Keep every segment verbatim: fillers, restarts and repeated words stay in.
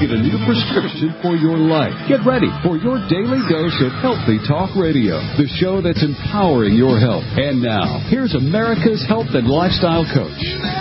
get a new prescription for your life. Get ready for your daily dose of Healthy Talk Radio, the show that's empowering your health. And now, here's America's health and lifestyle coach.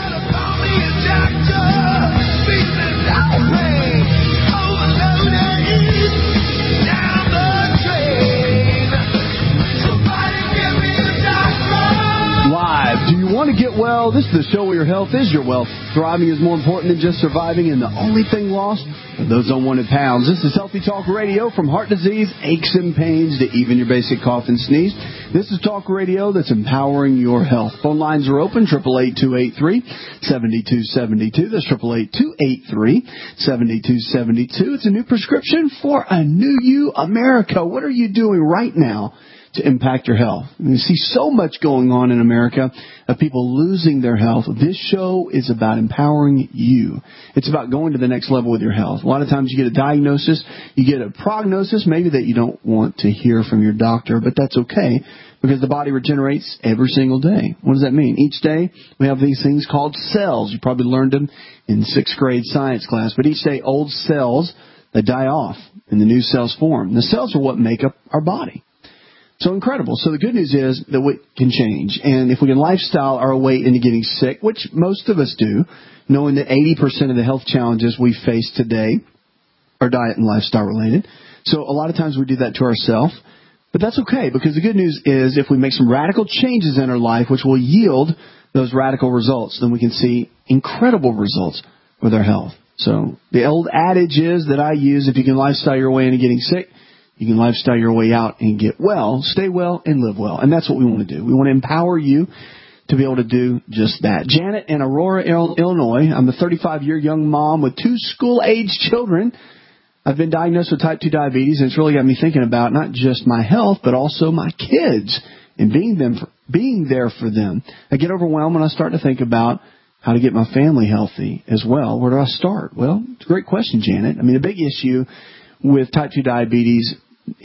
Live. Do you want to get well? This is the show where your health is your wealth. Thriving is more important than just surviving, and the only thing lost are those unwanted pounds. This is Healthy Talk Radio, from heart disease, aches and pains, to even your basic cough and sneeze. This is talk radio that's empowering your health. Phone lines are open, eight eight eight, two eight three, seven two seven two. That's eight eight eight, two eight three, seven two seven two. It's a new prescription for a new you, America. What are you doing right now to impact your health? You see so much going on in America of people losing their health. This show is about empowering you. It's about going to the next level with your health. A lot of times you get a diagnosis, you get a prognosis, maybe that you don't want to hear from your doctor, but that's okay because the body regenerates every single day. What does that mean? Each day we have these things called cells. You probably learned them in sixth grade science class, but each day old cells, they die off and the new cells form. And the cells are what make up our body. So incredible. So the good news is that we can change. And if we can lifestyle our way into getting sick, which most of us do, knowing that eighty percent of the health challenges we face today are diet and lifestyle related. So a lot of times we do that to ourselves. But that's okay, because the good news is if we make some radical changes in our life, which will yield those radical results, then we can see incredible results with our health. So the old adage is that I use, if you can lifestyle your way into getting sick, you can lifestyle your way out and get well, stay well, and live well. And that's what we want to do. We want to empower you to be able to do just that. Janet in Aurora, Illinois. I'm a thirty-five-year young mom with two school-age children. I've been diagnosed with type two diabetes, and it's really got me thinking about not just my health, but also my kids and being them for, being there for them. I get overwhelmed when I start to think about how to get my family healthy as well. Where do I start? Well, it's a great question, Janet. I mean, the big issue with type two diabetes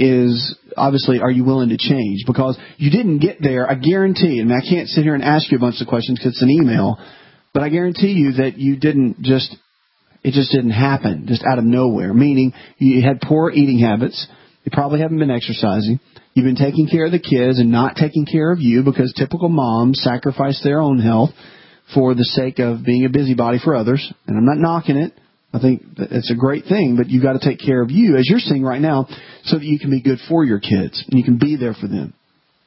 is obviously, are you willing to change? Because you didn't get there, I guarantee, and I can't sit here and ask you a bunch of questions because it's an email, but I guarantee you that you didn't just, it just didn't happen just out of nowhere, meaning you had poor eating habits, you probably haven't been exercising, you've been taking care of the kids and not taking care of you because typical moms sacrifice their own health for the sake of being a busybody for others, and I'm not knocking it. I think it's a great thing, but you've got to take care of you, as you're seeing right now, so that you can be good for your kids and you can be there for them.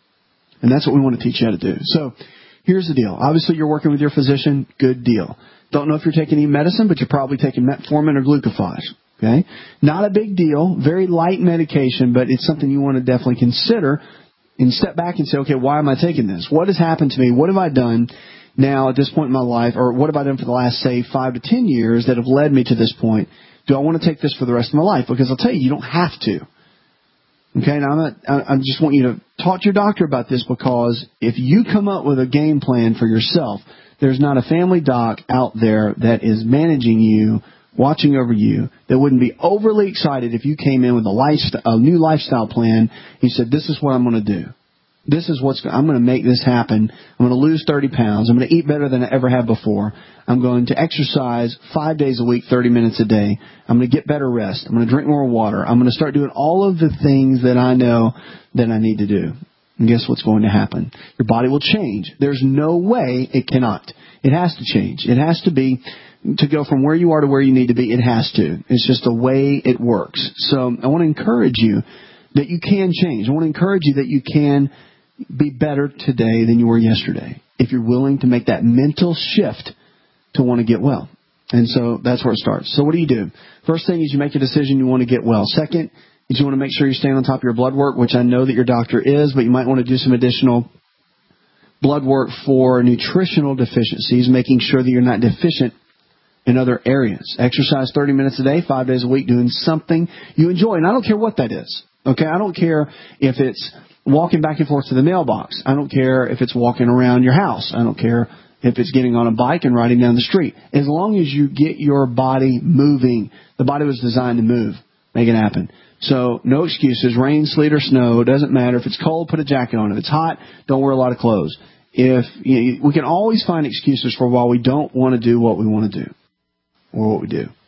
And that's what we want to teach you how to do. So here's the deal. Obviously, you're working with your physician. Good deal. Don't know if you're taking any medicine, but you're probably taking metformin or glucophage. Okay? Not a big deal. Very light medication, but it's something you want to definitely consider and step back and say, okay, why am I taking this? What has happened to me? What have I done now at this point in my life, or what have I done for the last, say, five to ten years that have led me to this point? Do I want to take this for the rest of my life? Because I'll tell you, you don't have to. Okay, now I'm not, I, I just want you to talk to your doctor about this, because if you come up with a game plan for yourself, there's not a family doc out there that is managing you, watching over you, that wouldn't be overly excited if you came in with a, lifestyle, a new lifestyle plan. He said, this is what I'm going to do. This is what's I'm going to make this happen. I'm going to lose thirty pounds. I'm going to eat better than I ever have before. I'm going to exercise five days a week, thirty minutes a day. I'm going to get better rest. I'm going to drink more water. I'm going to start doing all of the things that I know that I need to do. And guess what's going to happen? Your body will change. There's no way it cannot. It has to change. It has to be, to go from where you are to where you need to be. It has to. It's just the way it works. So I want to encourage you that you can change. I want to encourage you that you can be better today than you were yesterday, if you're willing to make that mental shift to want to get well. And so that's where it starts. So what do you do? First thing is you make a decision you want to get well. Second is you want to make sure you're staying on top of your blood work, which I know that your doctor is, but you might want to do some additional blood work for nutritional deficiencies, making sure that you're not deficient in other areas. Exercise thirty minutes a day, five days a week, doing something you enjoy. And I don't care what that is. Okay, I don't care if it's walking back and forth to the mailbox. I don't care if it's walking around your house. I don't care if it's getting on a bike and riding down the street. As long as you get your body moving. The body was designed to move. Make it happen. So no excuses. Rain, sleet, or snow. It doesn't matter. If it's cold, put a jacket on. If it's hot, don't wear a lot of clothes. If you know, we can always find excuses for why we don't want to do what we want to do or what we do.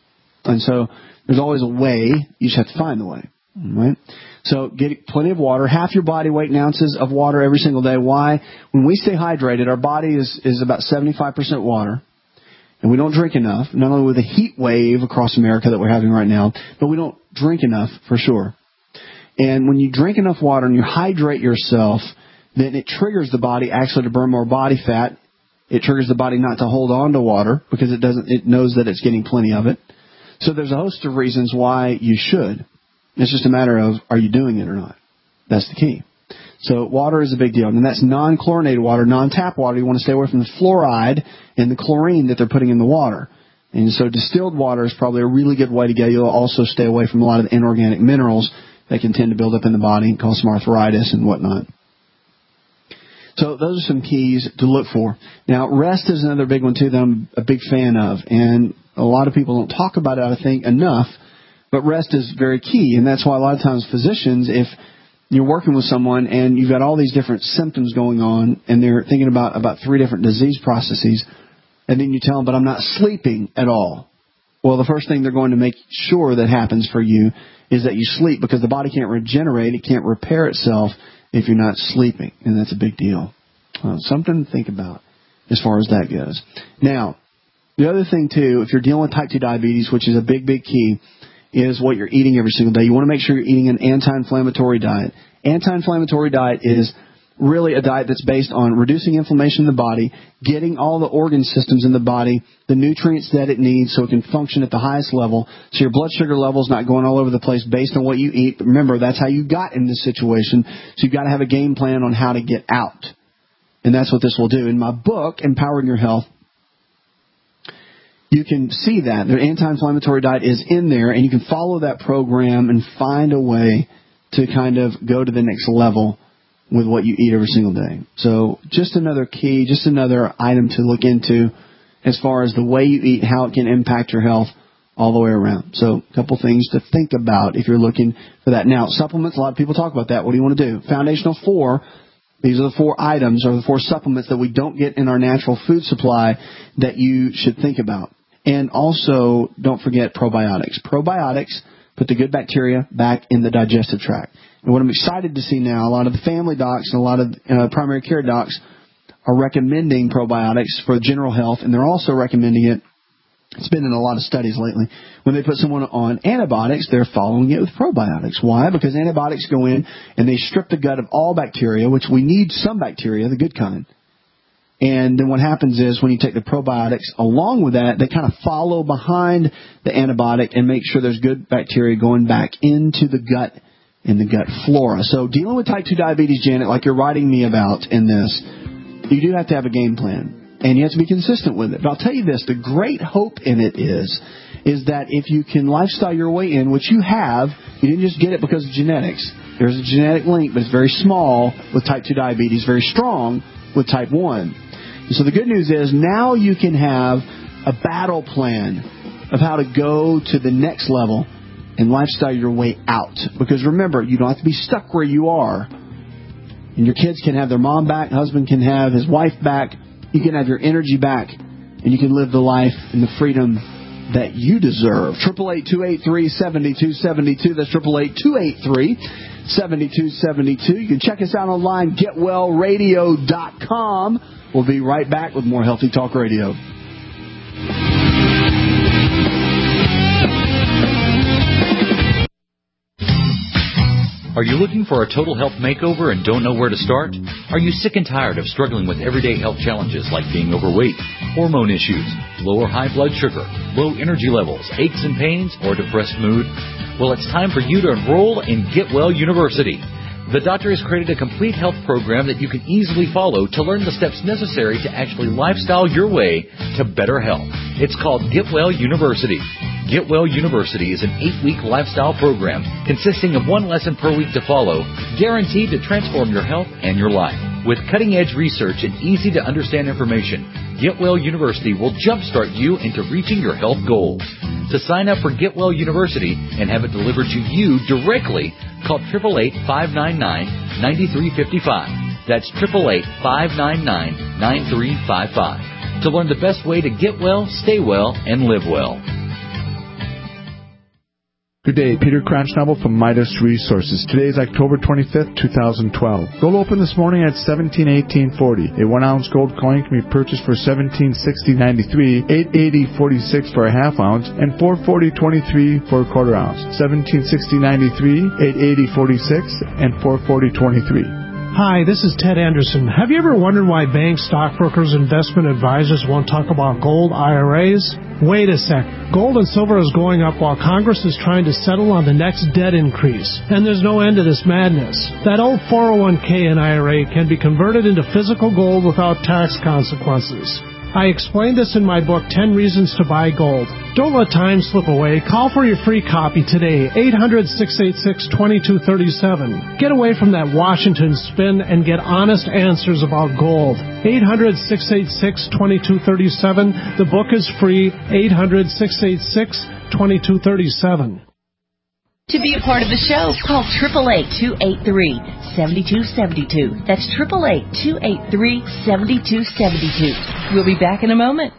And so there's always a way. You just have to find the way. Right? So get plenty of water, half your body weight in ounces of water every single day. Why? When we stay hydrated, our body is, is about seventy-five percent water. And we don't drink enough, not only with the heat wave across America that we're having right now, but we don't drink enough for sure. And when you drink enough water and you hydrate yourself, then it triggers the body actually to burn more body fat. It triggers the body not to hold on to water because it doesn't. It knows that it's getting plenty of it. So there's a host of reasons why you should. It's just a matter of, are you doing it or not? That's the key. So water is a big deal. And that's non-chlorinated water, non-tap water. You want to stay away from the fluoride and the chlorine that they're putting in the water. And so distilled water is probably a really good way to go. You'll also stay away from a lot of the inorganic minerals that can tend to build up in the body and cause some arthritis and whatnot. So those are some keys to look for. Now, rest is another big one, too, that I'm a big fan of. And a lot of people don't talk about it, I think, enough. But rest is very key. And that's why a lot of times physicians, if you're working with someone and you've got all these different symptoms going on and they're thinking about, about three different disease processes, and then you tell them, but I'm not sleeping at all. Well, the first thing they're going to make sure that happens for you is that you sleep, because the body can't regenerate, it can't repair itself if you're not sleeping. And that's a big deal. Uh, something to think about as far as that goes. Now, the other thing, too, if you're dealing with type two diabetes, which is a big, big key, is what you're eating every single day. You want to make sure you're eating an anti-inflammatory diet. Anti-inflammatory diet is really a diet that's based on reducing inflammation in the body, getting all the organ systems in the body, the nutrients that it needs so it can function at the highest level, so your blood sugar level's not going all over the place based on what you eat. But remember, that's how you got in this situation, so you've got to have a game plan on how to get out. And that's what this will do. In my book, Empowering Your Health, you can see that. The anti-inflammatory diet is in there, and you can follow that program and find a way to kind of go to the next level with what you eat every single day. So just another key, just another item to look into as far as the way you eat, how it can impact your health all the way around. So a couple things to think about if you're looking for that. Now, supplements, a lot of people talk about that. What do you want to do? Foundational four. These are the four items or the four supplements that we don't get in our natural food supply that you should think about. And also, don't forget probiotics. Probiotics put the good bacteria back in the digestive tract. And what I'm excited to see now, a lot of the family docs and a lot of uh, primary care docs are recommending probiotics for general health, and they're also recommending it. It's been in a lot of studies lately. When they put someone on antibiotics, they're following it with probiotics. Why? Because antibiotics go in and they strip the gut of all bacteria, which we need some bacteria, the good kind. And then what happens is when you take the probiotics along with that, they kind of follow behind the antibiotic and make sure there's good bacteria going back into the gut and the gut flora. So dealing with type two diabetes, Janet, like you're writing me about in this, you do have to have a game plan. And you have to be consistent with it. But I'll tell you this, the great hope in it is, is that if you can lifestyle your way in, which you have, you didn't just get it because of genetics. There's a genetic link, but it's very small with type two diabetes, very strong with type one. So the good news is now you can have a battle plan of how to go to the next level and lifestyle your way out. Because remember, you don't have to be stuck where you are. And your kids can have their mom back, husband can have his wife back, you can have your energy back, and you can live the life and the freedom that you deserve. eight eight eight, two eight three, seven two seven two. That's eight eight eight, two eight three, seven two seven two. You can check us out online, get well radio dot com. We'll be right back with more Healthy Talk Radio. Are you looking for a total health makeover and don't know where to start? Are you sick and tired of struggling with everyday health challenges like being overweight, hormone issues, low or high blood sugar, low energy levels, aches and pains, or depressed mood? Well, it's time for you to enroll in Get Well University. The doctor has created a complete health program that you can easily follow to learn the steps necessary to actually lifestyle your way to better health. It's called Get Well University. Get Well University is an eight-week lifestyle program consisting of one lesson per week to follow, guaranteed to transform your health and your life. With cutting-edge research and easy-to-understand information, Get Well University will jumpstart you into reaching your health goals. To sign up for Get Well University and have it delivered to you directly, call eight eight eight, five nine nine, nine three five five. That's eight eight eight, five nine nine, nine three five five. To learn the best way to get well, stay well, and live well. Good day, Peter Cransnabel from Midas Resources. Today is October twenty-fifth, twenty twelve. Gold opened this morning at seventeen eighteen forty. A one ounce gold coin can be purchased for seventeen sixty ninety-three, eight eighty forty-six for a half ounce, and four forty twenty-three for a quarter ounce. seventeen sixty ninety-three, eight eighty forty-six, and four forty twenty-three. Hi, this is Ted Anderson. Have you ever wondered why banks, stockbrokers, investment advisors won't talk about gold I R As? Wait a sec. Gold and silver is going up while Congress is trying to settle on the next debt increase. And there's no end to this madness. That old four oh one k and I R A can be converted into physical gold without tax consequences. I explained this in my book, ten Reasons to Buy Gold. Don't let time slip away. Call for your free copy today, eight hundred, six eight six, two two three seven. Get away from that Washington spin and get honest answers about gold. eight hundred, six eight six, two two three seven. The book is free, eight hundred, six eight six, two two three seven. To be a part of the show, call eight eight eight, two eight three, seven two seven two. That's eight eight eight, two eight three, seven two seven two. We'll be back in a moment.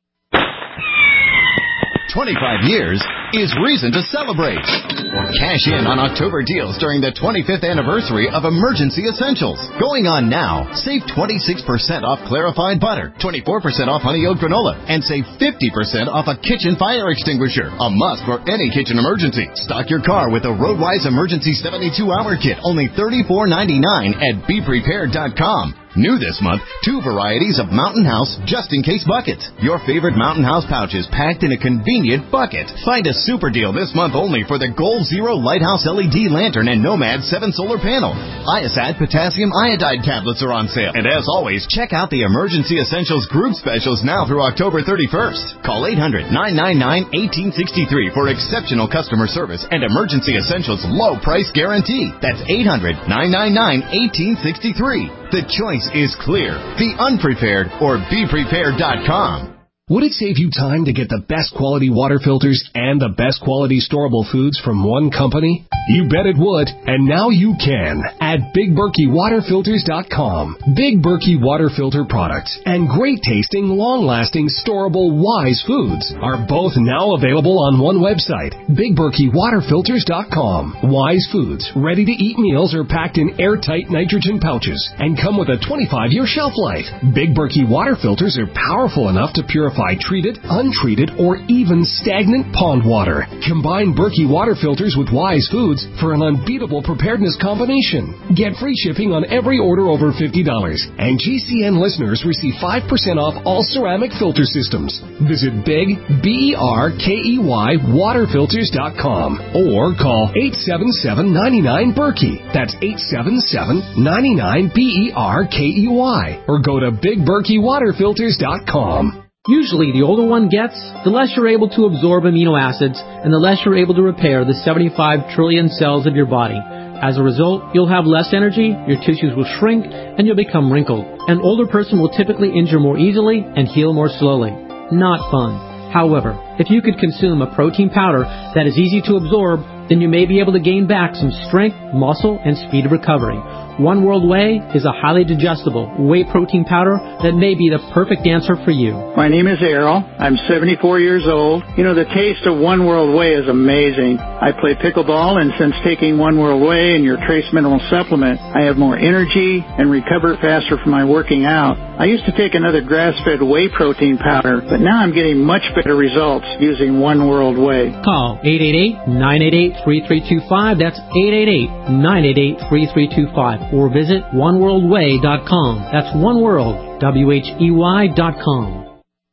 twenty-five years is reason to celebrate. Cash in on October deals during the twenty-fifth anniversary of Emergency Essentials. Going on now, save twenty-six percent off clarified butter, twenty-four percent off honey oat granola, and save fifty percent off a kitchen fire extinguisher. A must for any kitchen emergency. Stock your car with a Roadwise Emergency seventy-two hour kit, only thirty-four ninety-nine at be prepared dot com. New this month, two varieties of Mountain House just-in-case buckets. Your favorite Mountain House pouches packed in a convenient bucket. Find a super deal this month only for the Gold Zero Lighthouse L E D Lantern and Nomad seven Solar Panel. Iosat Potassium Iodide tablets are on sale. And as always, check out the Emergency Essentials group specials now through October thirty-first. Call eight hundred, nine nine nine, one eight six three for exceptional customer service and Emergency Essentials low price guarantee. That's eight hundred, nine nine nine, one eight six three. The choice is clear. Be unprepared or be prepared dot com. Would it save you time to get the best quality water filters and the best quality storable foods from one company? You bet it would, and now you can at Big Berkey Water Filters dot com. Big Berkey Water Filter products and great tasting, long-lasting, storable Wise foods are both now available on one website, Big Berkey Water Filters dot com. Wise foods, ready-to-eat meals are packed in airtight nitrogen pouches and come with a twenty-five year shelf life. Big Berkey Water Filters are powerful enough to purify treated, untreated, or even stagnant pond water. Combine Berkey Water Filters with Wise Foods for an unbeatable preparedness combination. Get free shipping on every order over fifty dollars. And G C N listeners receive five percent off all ceramic filter systems. Visit Big, B E R K E Y, Water Filters dot com or call eight seven seven, nine nine, Berkey. That's eight seven seven, nine nine, B E R K E Y. Or go to Big Berkey Water Filters dot com. Usually, the older one gets, the less you're able to absorb amino acids, and the less you're able to repair the seventy-five trillion cells of your body. As a result, you'll have less energy, your tissues will shrink, and you'll become wrinkled. An older person will typically injure more easily and heal more slowly. Not fun. However, if you could consume a protein powder that is easy to absorb, then you may be able to gain back some strength, muscle, and speed of recovery. One World Whey is a highly digestible whey protein powder that may be the perfect answer for you. My name is Errol. I'm seventy-four years old. You know, the taste of One World Whey is amazing. I play pickleball, and since taking One World Whey and your Trace Mineral Supplement, I have more energy and recover faster from my working out. I used to take another grass-fed whey protein powder, but now I'm getting much better results using One World Whey. Call eight eight eight, nine eight eight, three three two five. That's eight eight eight, nine eight eight, three three two five. Or visit one world way dot com. That's One World, W H E Y dot com.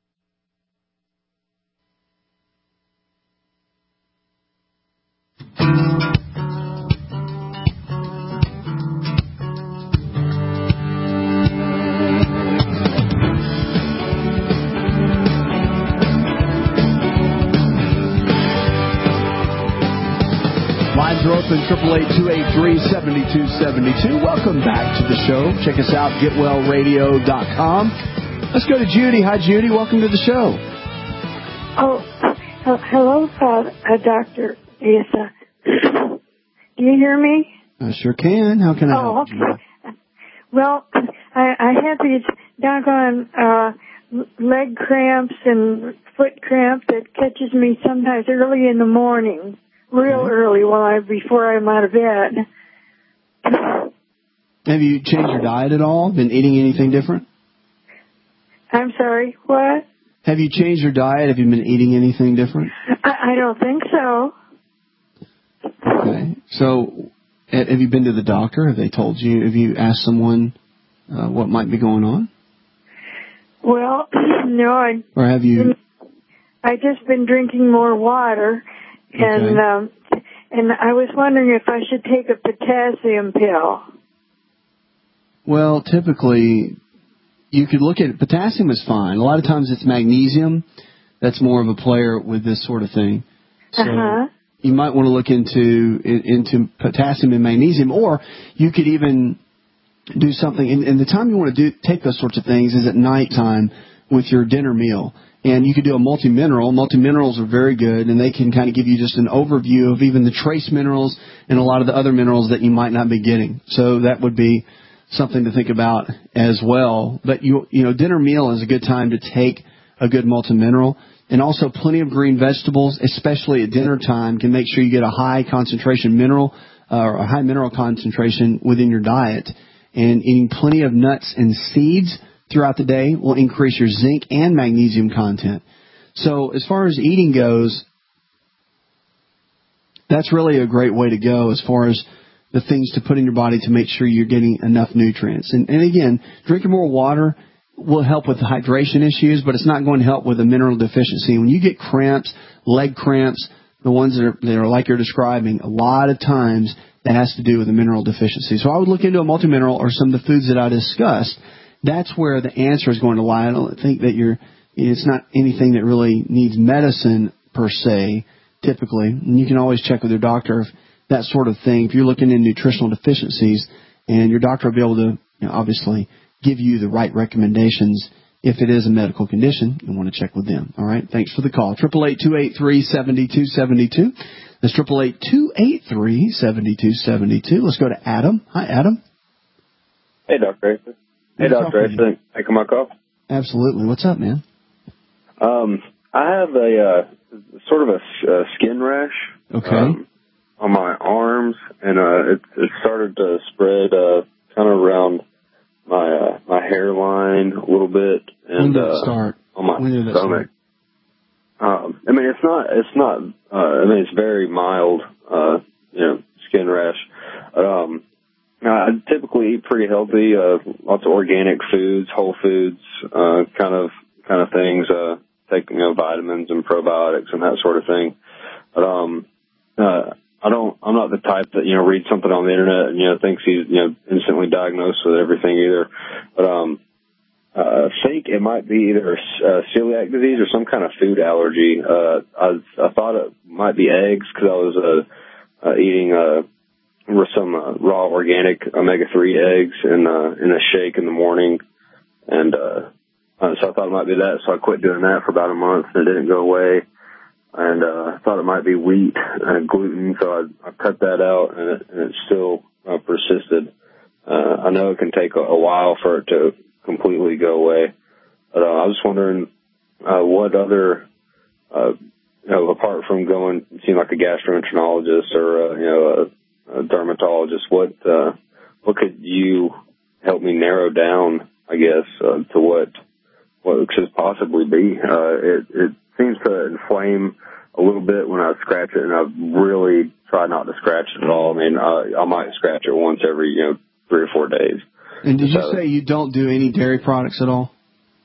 Open triple eight, two eight three, seven two seven two. Welcome back to the show. Check us out, get well radio dot com. Let's go to Judy. Hi, Judy. Welcome to the show. Oh, uh, hello, uh, uh, Doctor. Yes, uh, do you hear me? I sure can. How can I oh, help you? Okay. Well, I, I have these doggone uh, leg cramps and foot cramp that catches me sometimes early in the morning. real mm-hmm. early while I before I'm out of bed. Have you changed your diet at all? Been eating anything different? I'm sorry, what? Have you changed your diet? Have you been eating anything different? I, I don't think so. Okay. So, have you been to the doctor? Have they told you? Have you asked someone uh, what might be going on? Well, no. I, or have you? I just been drinking more water, and okay. um, and I was wondering if I should take a potassium pill. Well, typically, you could look at it. Potassium is fine. A lot of times it's magnesium that's more of a player with this sort of thing. So uh-huh. you might want to look into into potassium and magnesium, or you could even do something. And, and the time you want to do take those sorts of things is at nighttime with your dinner meal. And you could do a multi-mineral. Multi-minerals are very good, and they can kind of give you just an overview of even the trace minerals and a lot of the other minerals that you might not be getting. So that would be something to think about as well. But, you you know, dinner meal is a good time to take a good multi-mineral. And also plenty of green vegetables, especially at dinner time, can make sure you get a high concentration mineral uh, or a high mineral concentration within your diet. And eating plenty of nuts and seeds throughout the day will increase your zinc and magnesium content. So as far as eating goes, that's really a great way to go as far as the things to put in your body to make sure you're getting enough nutrients. And, and again, drinking more water will help with the hydration issues, but it's not going to help with a mineral deficiency. When you get cramps, leg cramps, the ones that are, that are like you're describing, a lot of times that has to do with a mineral deficiency. So I would look into a multi-mineral or some of the foods that I discussed. That's where the answer is going to lie. I don't think that you're, it's not anything that really needs medicine per se, typically. And you can always check with your doctor if that sort of thing. If you're looking at nutritional deficiencies, and your doctor will be able to, you know, obviously give you the right recommendations if it is a medical condition. You want to check with them. All right. Thanks for the call. Triple eight two eight three seventy two seventy two. That's triple eight two eight three seventy two seventy two. Let's go to Adam. Hi, Adam. Hey, Doctor Acer. Hey, Doctor Acer. Taking my call. Absolutely. What's up, man? Um, I have a uh, sort of a uh, skin rash. Okay. Um, on my arms, and uh, it, it started to spread uh, kind of around my uh, my hairline a little bit, and when did it uh, start? on my when did it stomach. Start? Um, I mean, it's not it's not. Uh, I mean, it's very mild, uh, you know, skin rash. Um, I typically eat pretty healthy, uh, lots of organic foods, whole foods, uh, kind of kind of things. Uh, take you know vitamins and probiotics and that sort of thing. But um, uh, I don't, I'm not the type that, you know, reads something on the internet and, you know, thinks he's, you know, instantly diagnosed with everything either. But, um, uh, I think it might be either uh, celiac disease or some kind of food allergy. Uh, I, I thought it might be eggs because I was, uh, uh eating, uh, with some, uh, raw organic omega three eggs in, uh, in a shake in the morning. And, uh, uh, so I thought it might be that. So I quit doing that for about a month and it didn't go away. And uh, I thought it might be wheat and gluten, so I, I cut that out, and it, and it still uh, persisted. Uh, I know it can take a, a while for it to completely go away, but uh, I was wondering uh, what other, uh, you know, apart from going and seeing like a gastroenterologist or uh, you know a, a dermatologist, what uh, what could you help me narrow down? I guess uh, to what what it could possibly be. Uh, it, it seems to inflame a little bit when I scratch it, and I really try not to scratch it at all. I mean, uh, I might scratch it once every, you know, three or four days. And did so, you say you don't do any dairy products at all?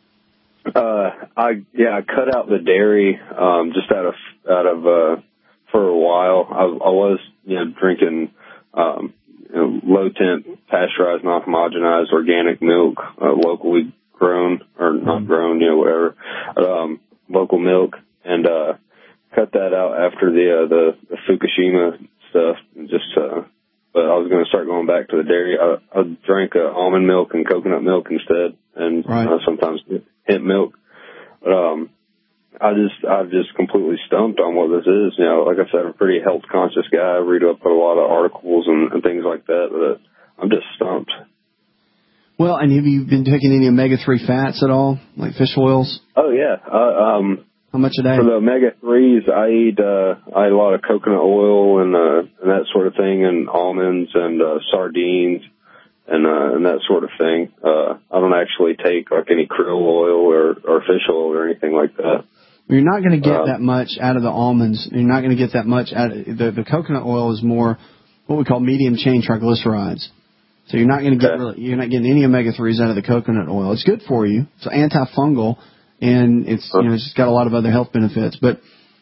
Uh, I yeah, I cut out the dairy um, just out of out of uh, for a while. I, I was you know drinking um, you know, low temp, pasteurized, non homogenized organic milk, uh, locally grown or not grown, you know, whatever. Um, local milk, and uh, cut that out after the uh, the, the Fukushima stuff. And just, uh, but I was going to start going back to the dairy. I, I drank uh, almond milk and coconut milk instead, and right. uh, sometimes hemp milk. But um, I just I've just completely stumped on what this is. You know, like I said, I'm a pretty health conscious guy. I read up a lot of articles and, and things like that. But I'm just stumped. Well, and have you been taking any omega three fats at all, like fish oils? Oh, yeah. Uh, um, How much a day? For the omega threes, I eat uh, I eat a lot of coconut oil and uh, and that sort of thing, and almonds and uh, sardines and uh, and that sort of thing. Uh, I don't actually take like any krill oil or, or fish oil or anything like that. You're not going to get uh, that much out of the almonds. You're not going to get that much out of the the coconut oil is more what we call medium chain triglycerides. So you're not going to get really, you're not getting any omega threes out of the coconut oil. It's good for you. It's antifungal, and it's you know it's just got a lot of other health benefits. But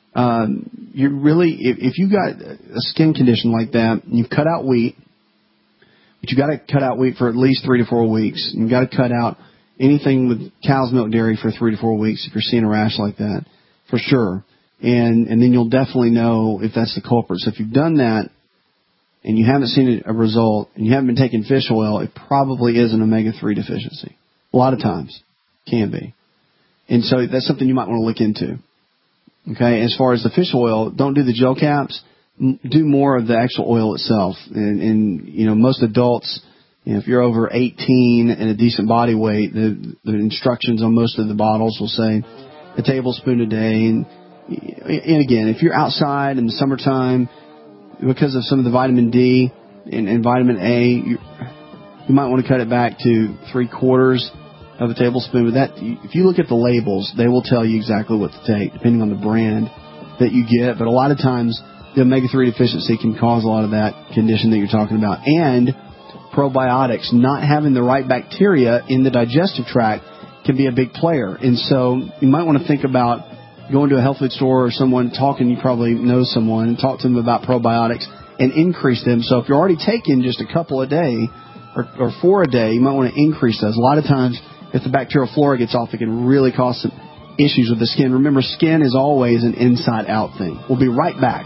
um, you really, if, if you've got a skin condition like that, you've cut out wheat, but you got to cut out wheat for at least three to four weeks. You've got to cut out anything with cow's milk dairy for three to four weeks if you're seeing a rash like that, for sure. And and then you'll definitely know if that's the culprit. So if you've done that, and you haven't seen a result, and you haven't been taking fish oil, it probably is an omega three deficiency. A lot of times. Can be. And so that's something you might want to look into. Okay? As far as the fish oil, don't do the gel caps. Do more of the actual oil itself. And, and you know, most adults, you know, if you're over eighteen and a decent body weight, the, the instructions on most of the bottles will say a tablespoon a day. And, and again, if you're outside in the summertime, because of some of the vitamin D and, and vitamin A, you, you might want to cut it back to three quarters of a tablespoon. But that, if you look at the labels, they will tell you exactly what to take, depending on the brand that you get. But a lot of times, the omega three deficiency can cause a lot of that condition that you're talking about. And probiotics, not having the right bacteria in the digestive tract, can be a big player. And so you might want to think about going to a health food store or someone talking, you probably know someone, and talk to them about probiotics and increase them. So if you're already taking just a couple a day or, or four a day, you might want to increase those. A lot of times, if the bacterial flora gets off, it can really cause some issues with the skin. Remember, skin is always an inside-out thing. We'll be right back.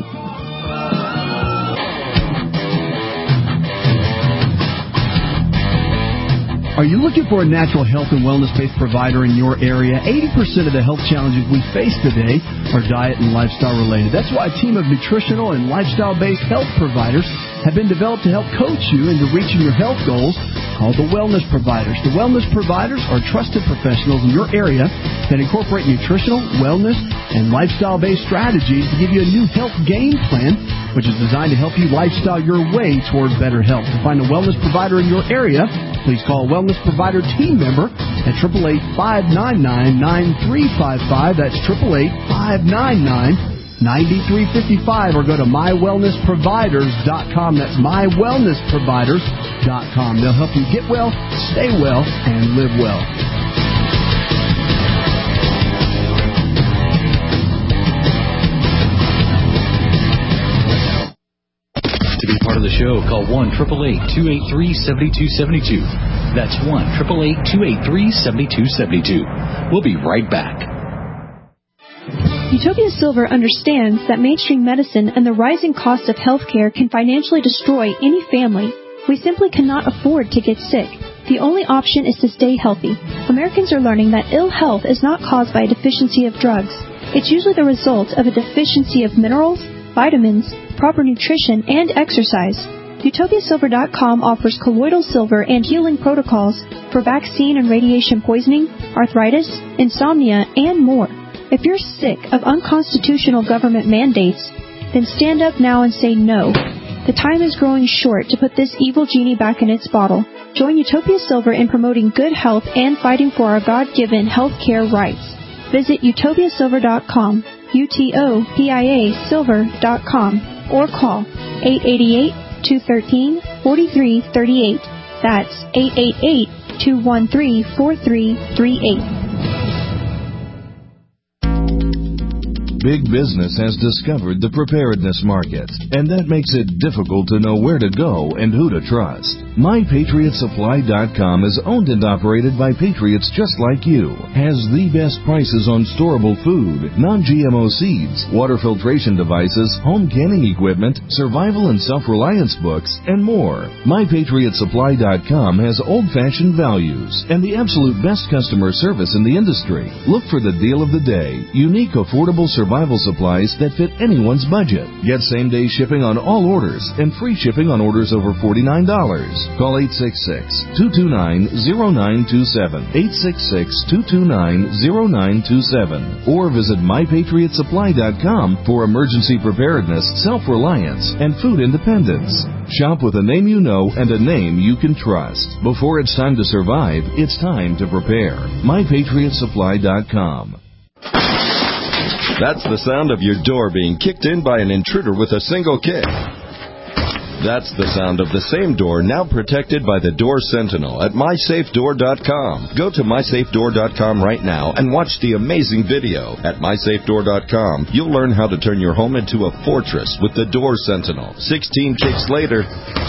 Are you looking for a natural health and wellness-based provider in your area? eighty percent of the health challenges we face today are diet and lifestyle related. That's why a team of nutritional and lifestyle-based health providers have been developed to help coach you into reaching your health goals, called the Wellness Providers. The Wellness Providers are trusted professionals in your area that incorporate nutritional, wellness, and lifestyle-based strategies to give you a new health game plan, which is designed to help you lifestyle your way toward better health. To find a wellness provider in your area, please call a Wellness Provider team member at eight eight eight, five nine nine, nine three five five. That's eight eight eight, five nine nine, nine three five five. Or go to my wellness providers dot com. That's my wellness providers dot com. They'll help you get well, stay well, and live well. To be part of the show, call one eight eight eight, two eight three, seven two seven two. That's one eight eight eight, two eight three, seven two seven two. We'll be right back. Utopia Silver understands that mainstream medicine and the rising cost of healthcare can financially destroy any family. We simply cannot afford to get sick. The only option is to stay healthy. Americans are learning that ill health is not caused by a deficiency of drugs. It's usually the result of a deficiency of minerals, vitamins, proper nutrition, and exercise. Utopia Silver dot com offers colloidal silver and healing protocols for vaccine and radiation poisoning, arthritis, insomnia, and more. If you're sick of unconstitutional government mandates, then stand up now and say no. The time is growing short to put this evil genie back in its bottle. Join Utopia Silver in promoting good health and fighting for our God-given health care rights. Visit Utopia Silver dot com, U T O P I A Silver dot com, or call eight eight eight, two one three, four three three eight. That's eight eight eight, two one three, four three three eight. Big business has discovered the preparedness market, and that makes it difficult to know where to go and who to trust. My Patriot Supply dot com is owned and operated by patriots just like you, has the best prices on storable food, non-G M O seeds, water filtration devices, home canning equipment, survival and self-reliance books, and more. My Patriot Supply dot com has old-fashioned values and the absolute best customer service in the industry. Look for the deal of the day, unique affordable survival survival supplies that fit anyone's budget. Get same-day shipping on all orders and free shipping on orders over forty-nine dollars. Call eight six six, two two nine, zero nine two seven, eight six six, two two nine, zero nine two seven, or visit my patriot supply dot com for emergency preparedness, self-reliance, and food independence. Shop with a name you know and a name you can trust. Before it's time to survive, it's time to prepare. my patriot supply dot com. That's the sound of your door being kicked in by an intruder with a single kick. That's the sound of the same door now protected by the Door Sentinel at my safe door dot com. Go to my safe door dot com right now and watch the amazing video. At my safe door dot com, you'll learn how to turn your home into a fortress with the Door Sentinel. sixteen kicks later,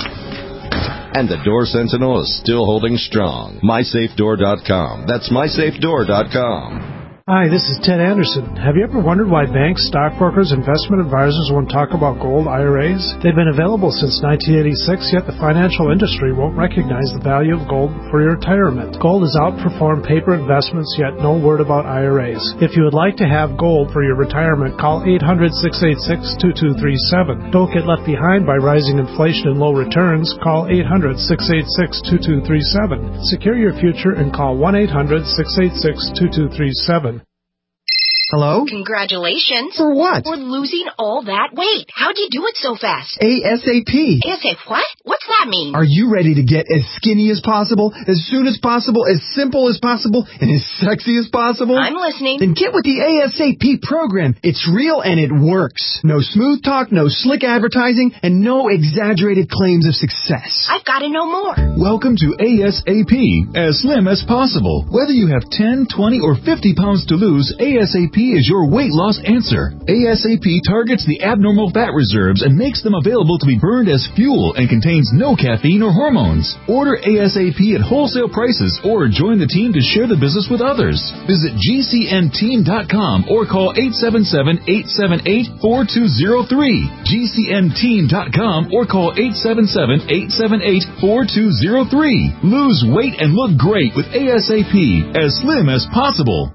and the Door Sentinel is still holding strong. my safe door dot com. That's my safe door dot com. Hi, this is Ted Anderson. Have you ever wondered why banks, stockbrokers, investment advisors won't talk about gold I R As? They've been available since nineteen eighty-six, yet the financial industry won't recognize the value of gold for your retirement. Gold has outperformed paper investments, yet no word about I R As. If you would like to have gold for your retirement, call eight hundred, six eight six, two two three seven. Don't get left behind by rising inflation and low returns. Call eight hundred, six eight six, two two three seven. Secure your future and call one eight hundred, six eight six, two two three seven. Hello? Congratulations. For what? For losing all that weight. How'd you do it so fast? ASAP. ASAP what? What's that mean? Are you ready to get as skinny as possible, as soon as possible, as simple as possible, and as sexy as possible? I'm listening. Then get with the ASAP program. It's real and it works. No smooth talk, no slick advertising, and no exaggerated claims of success. I've got to know more. Welcome to ASAP, as slim as possible. Whether you have ten, twenty, or fifty pounds to lose, ASAP is your weight loss answer. ASAP targets the abnormal fat reserves and makes them available to be burned as fuel and contains no caffeine or hormones. Order ASAP at wholesale prices or join the team to share the business with others. Visit G C N team dot com or call eight seven seven, eight seven eight, four two zero three. G C N team dot com or call eight seven seven, eight seven eight, four two zero three. Lose weight and look great with ASAP, as slim as possible.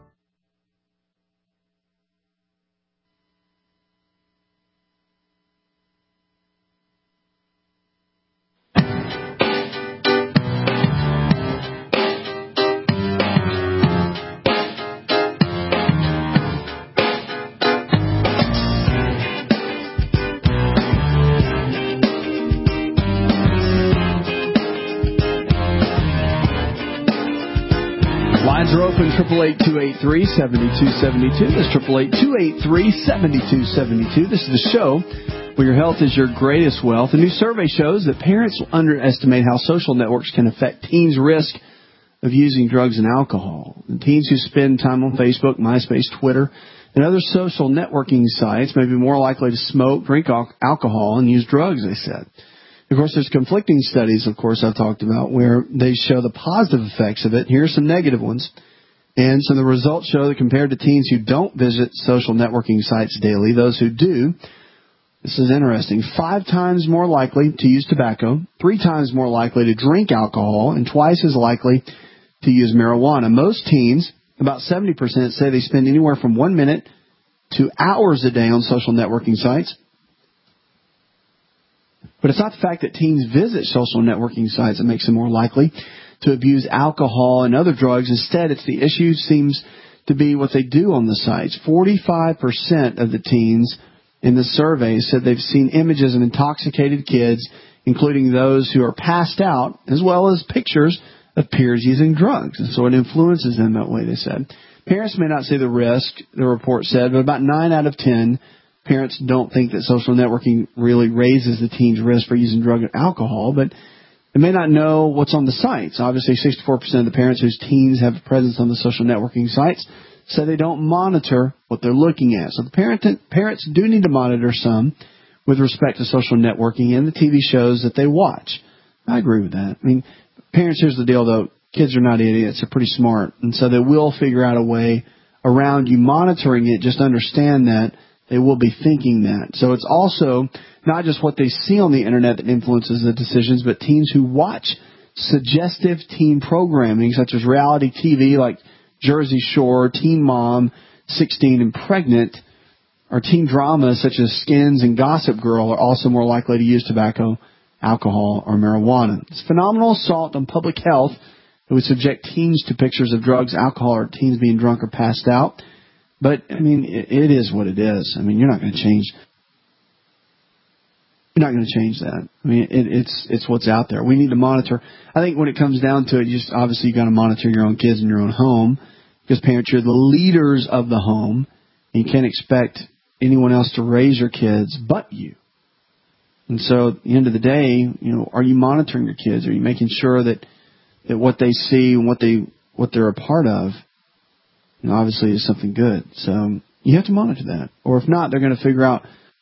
Lines are open, triple eight, two eight three, seven two seven two. That's triple eight, two eight three, seven two seven two. This is the show where your health is your greatest wealth. A new survey shows that parents underestimate how social networks can affect teens' risk of using drugs and alcohol. And teens who spend time on Facebook, MySpace, Twitter, and other social networking sites may be more likely to smoke, drink alcohol, and use drugs, they said. Of course, there's conflicting studies, of course, I've talked about, where they show the positive effects of it. Here are some negative ones. And so the results show that compared to teens who don't visit social networking sites daily, those who do, this is interesting, five times more likely to use tobacco, three times more likely to drink alcohol, and twice as likely to use marijuana. Most teens, about seventy percent, say they spend anywhere from one minute to hours a day on social networking sites. But it's not the fact that teens visit social networking sites that makes them more likely to abuse alcohol and other drugs. Instead, it's the issue seems to be what they do on the sites. forty-five percent of the teens in the survey said they've seen images of intoxicated kids, including those who are passed out, as well as pictures of peers using drugs. And so it influences them that way, they said. Parents may not see the risk, the report said, but about nine out of ten parents don't think that social networking really raises the teen's risk for using drugs and alcohol, but they may not know what's on the sites. Obviously, sixty-four percent of the parents whose teens have a presence on the social networking sites say they don't monitor what they're looking at. So the parent, parents do need to monitor some with respect to social networking and the T V shows that they watch. I agree with that. I mean, parents, here's the deal, though. Kids are not idiots. They're pretty smart. And so they will figure out a way around you monitoring it. Just understand that they will be thinking that. So it's also not just what they see on the Internet that influences the decisions, but teens who watch suggestive teen programming, such as reality T V like Jersey Shore, Teen Mom, sixteen and Pregnant, Or teen dramas such as Skins and Gossip Girl are also more likely to use tobacco, alcohol, or marijuana. It's phenomenal assault on public health. It would subject teens to pictures of drugs, alcohol, or teens being drunk or passed out. But, I mean, it, it is what it is. I mean, you're not going to change You're not going to change that. I mean, it, it's it's what's out there. We need to monitor. I think when it comes down to it, you just obviously you got to monitor your own kids in your own home, because parents, you're the leaders of the home, and you can't expect anyone else to raise your kids but you. And so at the end of the day, you know, are you monitoring your kids? Are you making sure that, that what they see and what they what they're a part of, you know, obviously is something good. So you have to monitor that. Or if not, they're going to figure out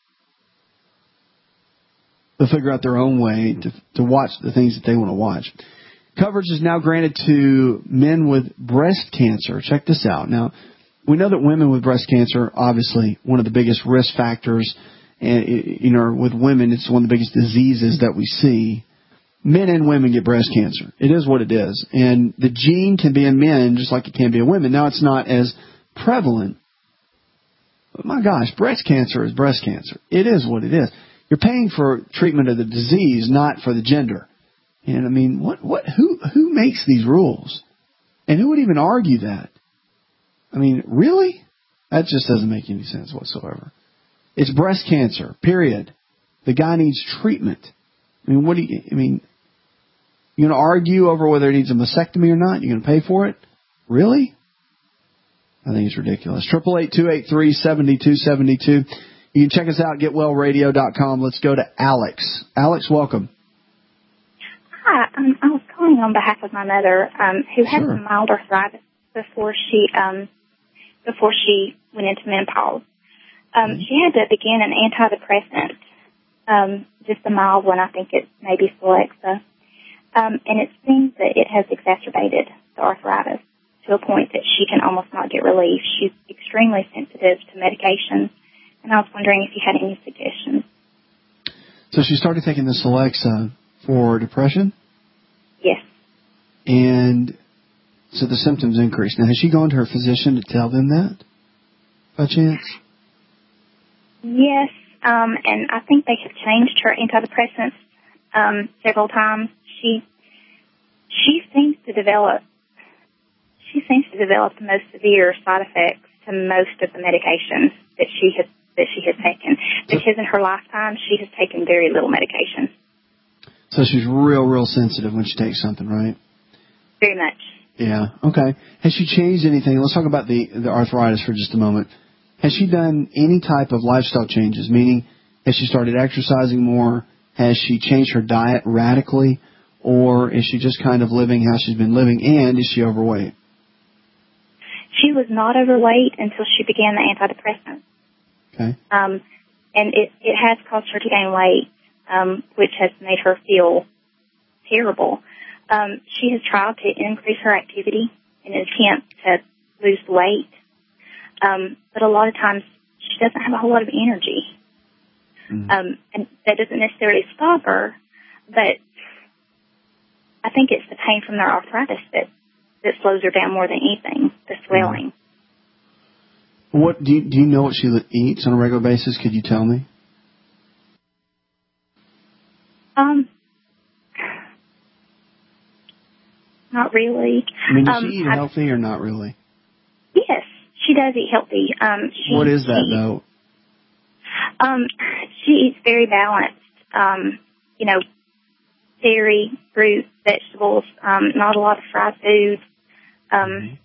they'll figure out their own way to to watch the things that they want to watch. Coverage is now granted to men with breast cancer. Check this out. Now, we know that women with breast cancer, obviously, one of the biggest risk factors, and you know, with women, it's one of the biggest diseases that we see. Men and women get breast cancer. It is what it is. And the gene can be in men just like it can be in women. Now, it's not as prevalent. But my gosh, breast cancer is breast cancer. It is what it is. You're paying for treatment of the disease, not for the gender. And I mean, what, what, who, who makes these rules? And who would even argue that? I mean, really? That just doesn't make any sense whatsoever. It's breast cancer, period. The guy needs treatment. I mean, what do you, I mean, you're going to argue over whether he needs a mastectomy or not? You're going to pay for it? Really? I think it's ridiculous. eight eight eight, two eight three, seven two seven two. You can check us out, get well radio dot com. Let's go to Alex. Alex, welcome. Hi, um, I was calling on behalf of my mother, um, who had Sure. some mild arthritis before she um, before she went into menopause. Um, mm-hmm. She had to begin an antidepressant, um, just a mild one. I think it may be Celexa, um, and it seems that it has exacerbated the arthritis to a point that she can almost not get relief. She's extremely sensitive to medication, and I was wondering if you had any suggestions. So she started taking the Celexa for depression? Yes. And so the symptoms increased. Now, has she gone to her physician to tell them that, by chance? Yes, um, and I think they have changed her antidepressants um, several times. She she seems to develop she seems to develop the most severe side effects to most of the medications that she has that she has taken. Because in her lifetime, she has taken very little medication. So she's real, real sensitive when she takes something, right? Very much. Yeah. Okay. Has she changed anything? Let's talk about the the arthritis for just a moment. Has she done any type of lifestyle changes? Meaning, has she started exercising more? Has she changed her diet radically? Or is she just kind of living how she's been living? And is she overweight? She was not overweight until she began the antidepressant. Okay. Um, and it, it has caused her to gain weight, um, which has made her feel terrible. Um, she has tried to increase her activity in an attempt to lose weight. Um, but a lot of times she doesn't have a whole lot of energy. Mm-hmm. Um, and that doesn't necessarily stop her, but I think it's the pain from their arthritis that, that slows her down more than anything, the swelling. Mm-hmm. What do you, do you know what she eats on a regular basis? Could you tell me? Um, not really. I mean, does um, she eat I, healthy or not really? Yes, she does eat healthy. Um, she, what is that, she, though? Um, she eats very balanced, um, you know, dairy, fruit, vegetables, um, not a lot of fried food. Um, mm-hmm.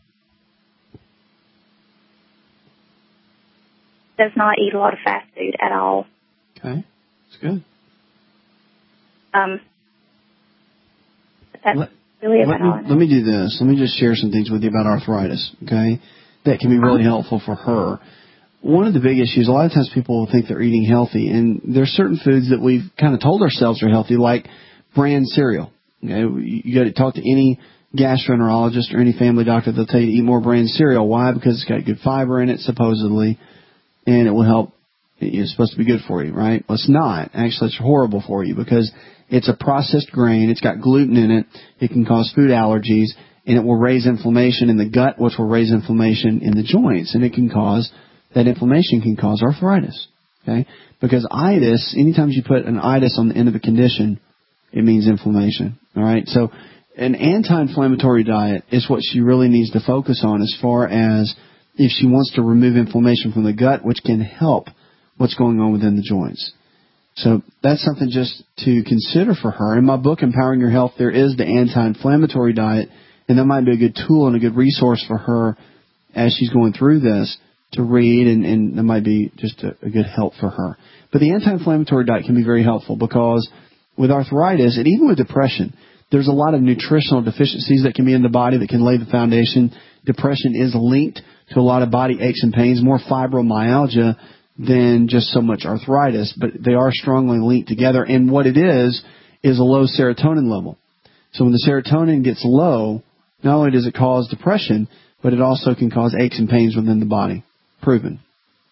Does not eat a lot of fast food at all. Okay, that's good. Um, that's let, really let about me, all I know. Let me do this. Let me just share some things with you about arthritis, okay, that can be really helpful for her. One of the big issues, a lot of times people will think they're eating healthy, and there's certain foods that we've kind of told ourselves are healthy, like bran cereal. Okay, you got to talk to any gastroenterologist or any family doctor, they'll tell you to eat more bran cereal. Why? Because it's got good fiber in it, supposedly, and it will help. It's supposed to be good for you, right? Well, it's not. Actually, it's horrible for you because it's a processed grain. It's got gluten in it. It can cause food allergies, and it will raise inflammation in the gut, which will raise inflammation in the joints, and it can cause that inflammation can cause arthritis. Okay? Because itis, anytime you put an itis on the end of a condition, it means inflammation. All right? So an anti-inflammatory diet is what she really needs to focus on as far as if she wants to remove inflammation from the gut, which can help what's going on within the joints. So that's something just to consider for her. In my book, Empowering Your Health, there is the anti-inflammatory diet, and that might be a good tool and a good resource for her as she's going through this to read, and, and that might be just a, a good help for her. But the anti-inflammatory diet can be very helpful because with arthritis and even with depression, there's a lot of nutritional deficiencies that can be in the body that can lay the foundation. Depression is linked to a lot of body aches and pains, more fibromyalgia than just so much arthritis, but they are strongly linked together. And what it is, is a low serotonin level. So when the serotonin gets low, not only does it cause depression, but it also can cause aches and pains within the body. Proven.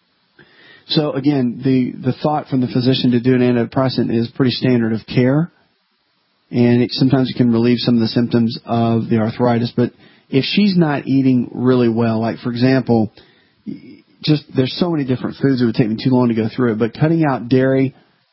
So again, the, the thought from the physician to do an antidepressant is pretty standard of care. And it, sometimes it can relieve some of the symptoms of the arthritis. But if she's not eating really well, like for example, just there's so many different foods, it would take me too long to go through it, but cutting out dairy,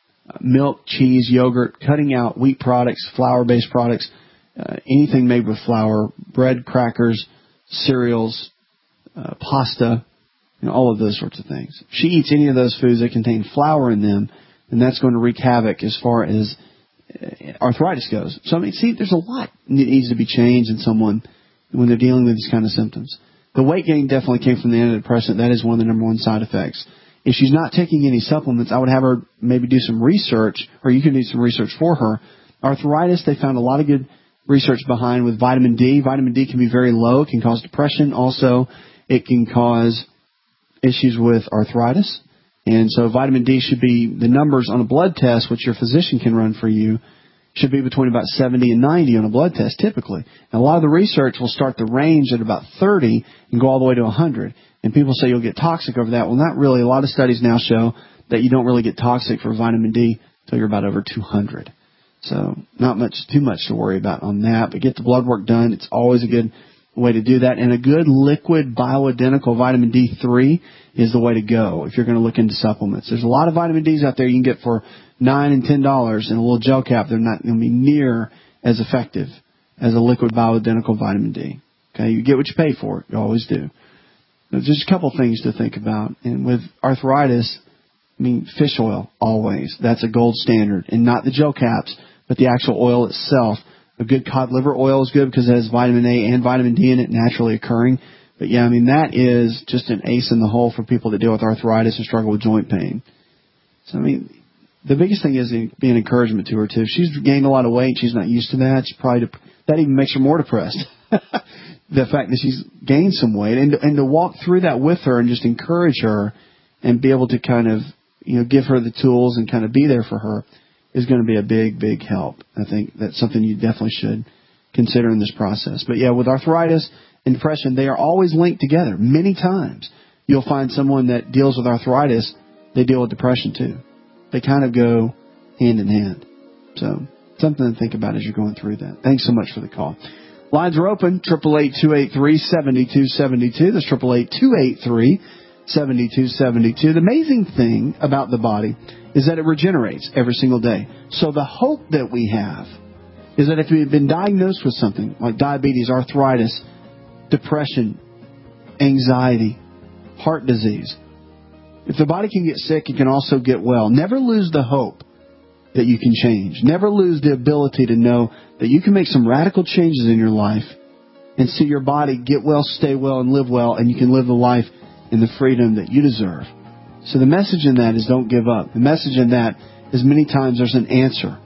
milk, cheese, yogurt, cutting out wheat products, flour-based products, uh, anything made with flour, bread, crackers, cereals, uh, pasta, you know, all of those sorts of things. If she eats any of those foods that contain flour in them, then that's going to wreak havoc as far as arthritis goes. So, I mean, see, there's a lot that needs to be changed in someone when they're dealing with these kind of symptoms. The weight gain definitely came from the antidepressant. That is one of the number one side effects. If she's not taking any supplements, I would have her maybe do some research, or you can do some research for her. Arthritis, they found a lot of good research behind with vitamin D. Vitamin D can be very low. It can cause depression. Also, it can cause issues with arthritis. And so vitamin D should be, the numbers on a blood test, which your physician can run for you, should be between about seventy and ninety on a blood test typically. And a lot of the research will start the range at about thirty and go all the way to one hundred. And people say you'll get toxic over that. Well, not really. A lot of studies now show that you don't really get toxic for vitamin D until you're about over two hundred. So not much, too much to worry about on that. But get the blood work done. It's always a good way to do that. And a good liquid bioidentical vitamin D three is the way to go if you're going to look into supplements. There's a lot of vitamin Ds out there you can get for nine and ten dollars in a little gel cap. They're not going to be near as effective as a liquid bioidentical vitamin D. Okay, you get what you pay for. You always do. There's just a couple things to think about. And with arthritis, I mean, fish oil, always. That's a gold standard. And not the gel caps, but the actual oil itself. A good cod liver oil is good because it has vitamin A and vitamin D in it naturally occurring. But, yeah, I mean, that is just an ace in the hole for people that deal with arthritis and struggle with joint pain. So, I mean, the biggest thing is be an encouragement to her, too. If she's gained a lot of weight, she's not used to that, she's probably dep- that even makes her more depressed. The fact that she's gained some weight. And, and to walk through that with her and just encourage her and be able to kind of, you know, give her the tools and kind of be there for her is going to be a big, big help. I think that's something you definitely should consider in this process. But, yeah, with arthritis and depression, they are always linked together. Many times you'll find someone that deals with arthritis, they deal with depression too. They kind of go hand in hand. So something to think about as you're going through that. Thanks so much for the call. Lines are open, eight eight eight, two eight three, seven two seven two. That's eight eight eight, two eight three, seven two seven two. The amazing thing about the body is that it regenerates every single day. So the hope that we have is that if we've been diagnosed with something like diabetes, arthritis, depression, anxiety, heart disease, if the body can get sick, it can also get well. Never lose the hope that you can change. Never lose the ability to know that you can make some radical changes in your life and see your body get well, stay well, and live well, and you can live the life in the freedom that you deserve. So the message in that is don't give up. The message in that is many times there's an answer.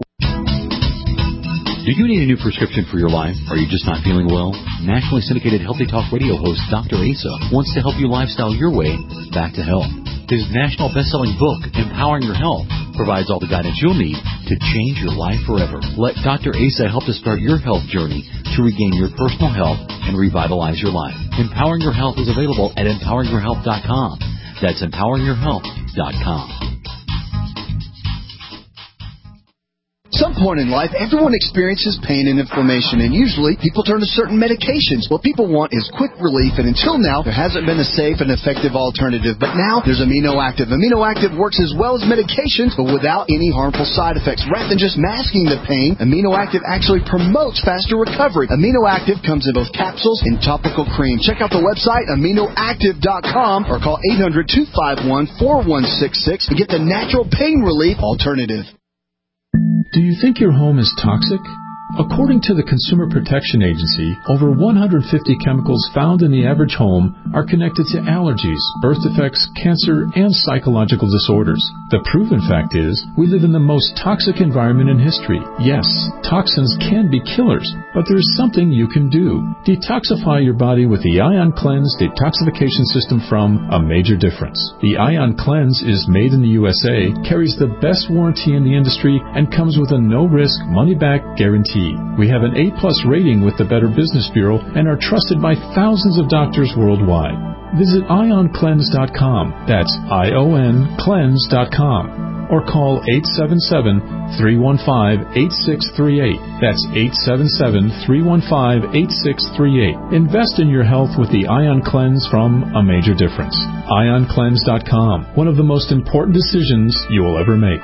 Do you need a new prescription for your life? Are you just not feeling well? Nationally syndicated Healthy Talk Radio host Doctor Asa wants to help you lifestyle your way back to health. His national best-selling book, Empowering Your Health, provides all the guidance you'll need to change your life forever. Let Doctor Asa help to start your health journey to regain your personal health and revitalize your life. Empowering Your Health is available at empowering your health dot com. That's empowering your health dot com. Some some point in life, everyone experiences pain and inflammation, and usually people turn to certain medications. What people want is quick relief, and until now, there hasn't been a safe and effective alternative. But now, there's Amino Active. Amino Active works as well as medications, but without any harmful side effects. Rather than just masking the pain, Amino Active actually promotes faster recovery. Amino Active comes in both capsules and topical cream. Check out the website, amino active dot com, or call eight hundred, two five one, four one six six and get the natural pain relief alternative. Do you think your home is toxic? According to the Consumer Protection Agency, over one hundred fifty chemicals found in the average home are connected to allergies, birth defects, cancer, and psychological disorders. The proven fact is, we live in the most toxic environment in history. Yes, toxins can be killers, but there's something you can do. Detoxify your body with the Ion Cleanse detoxification system from A Major Difference. The Ion Cleanse is made in the U S A, carries the best warranty in the industry, and comes with a no-risk, money-back guarantee. We have an A plus rating with the Better Business Bureau and are trusted by thousands of doctors worldwide. Visit ion cleanse dot com. That's I O N cleanse dot com. Or call eight seven seven, three one five, eight six three eight. That's eight seven seven, three one five, eight six three eight. Invest in your health with the Ion Cleanse from A Major Difference. ion cleanse dot com. One of the most important decisions you will ever make.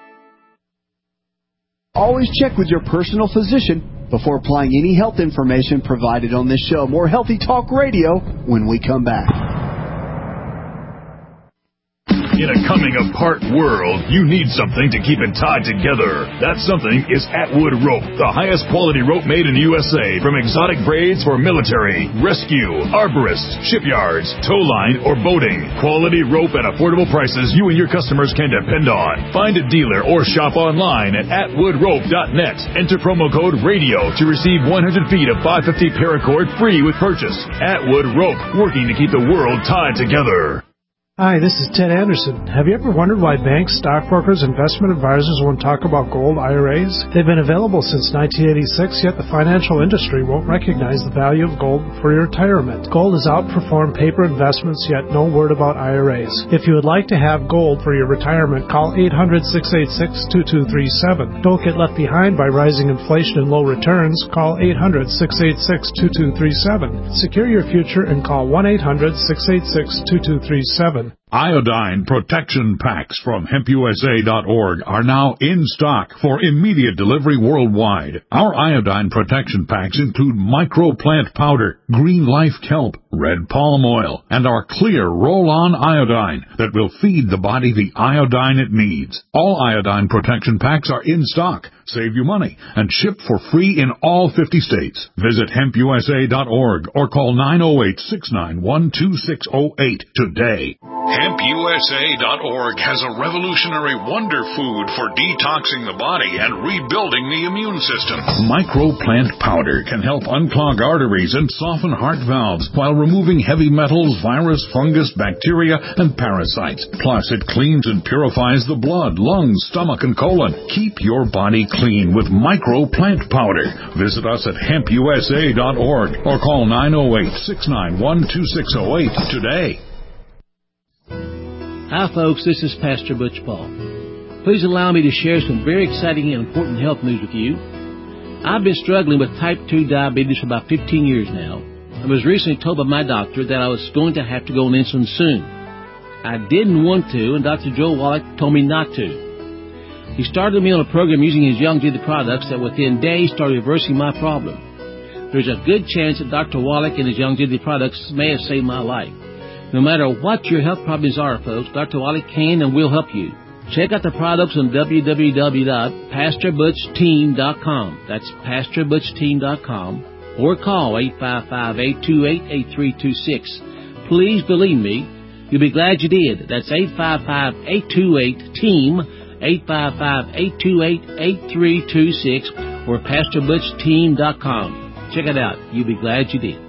Always check with your personal physician before applying any health information provided on this show. More Healthy Talk Radio when we come back. In a coming-apart world, you need something to keep it tied together. That something is Atwood Rope, the highest quality rope made in the U S A, from exotic braids for military, rescue, arborists, shipyards, tow line, or boating. Quality rope at affordable prices you and your customers can depend on. Find a dealer or shop online at atwood rope dot net. Enter promo code RADIO to receive one hundred feet of five fifty paracord free with purchase. Atwood Rope, working to keep the world tied together. Hi, this is Ted Anderson. Have you ever wondered why banks, stockbrokers, investment advisors won't talk about gold I R As? They've been available since nineteen eighty-six, yet the financial industry won't recognize the value of gold for your retirement. Gold has outperformed paper investments, yet no word about I R As. If you would like to have gold for your retirement, call eight hundred, six eight six, two two three seven. Don't get left behind by rising inflation and low returns. Call eight hundred, six eight six, two two three seven. Secure your future and call one eight hundred, six eight six, two two three seven. Iodine protection packs from hemp U S A dot org are now in stock for immediate delivery worldwide. Our iodine protection packs include microplant powder, green life kelp, red palm oil, and our clear roll-on iodine that will feed the body the iodine it needs. All iodine protection packs are in stock, save you money, and ship for free in all fifty states. Visit hemp U S A dot org or call nine oh eight, six nine one, two six oh eight today. hemp U S A dot org has a revolutionary wonder food for detoxing the body and rebuilding the immune system. Microplant powder can help unclog arteries and soften heart valves while removing heavy metals, virus, fungus, bacteria, and parasites. Plus, it cleans and purifies the blood, lungs, stomach, and colon. Keep your body clean with Microplant powder. Visit us at hemp U S A dot org or call nine oh eight, six nine one, two six oh eight today. Hi folks, this is Pastor Butch Paul. Please allow me to share some very exciting and important health news with you. I've been struggling with type two diabetes for about fifteen years now. I was recently told by my doctor that I was going to have to go on insulin soon. I didn't want to, and Doctor Joe Wallach told me not to. He started me on a program using his Youngevity products that within days started reversing my problem. There's a good chance that Doctor Wallach and his Youngevity products may have saved my life. No matter what your health problems are, folks, Doctor Wallach can and will help you. Check out the products on w w w dot pastor butch team dot com. That's pastor butch team dot com. Or call eight five five, eight two eight, eight three two six. Please believe me, you'll be glad you did. That's eight five five, eight two eight, team, eight five five, eight two eight, eight three two six, or pastor butch team dot com. Check it out. You'll be glad you did.